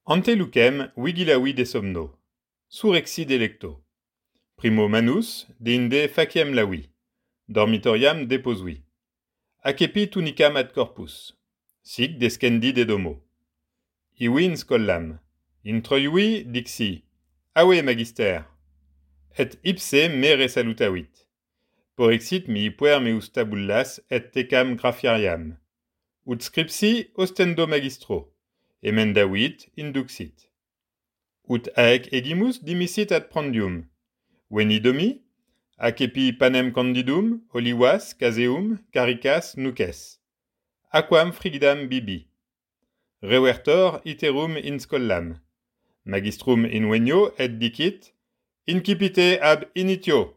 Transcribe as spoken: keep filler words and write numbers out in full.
Ante lucem vigilavi de somno, surrexi delecto. Primo manus, deinde faciem lavi, dormitoriam deposui. Accepi tunicam ad corpus, sic descendi de domo. Ivi in scollam, introiui dixi, ave magister, et ipse me resalutavit. Porexit mi puer meus tabullas et tecam graphiariam, ut scripsi ostendo magistro, emendavit induxit. Ut haec egimus dimissit ad prandium, veni domi, accepi panem candidum, olivas, caseum, caricas, nuces. Aquam frigidam bibi. Revertor iterum in scollam. Magistrum invenio et dicit, incipite ab initio.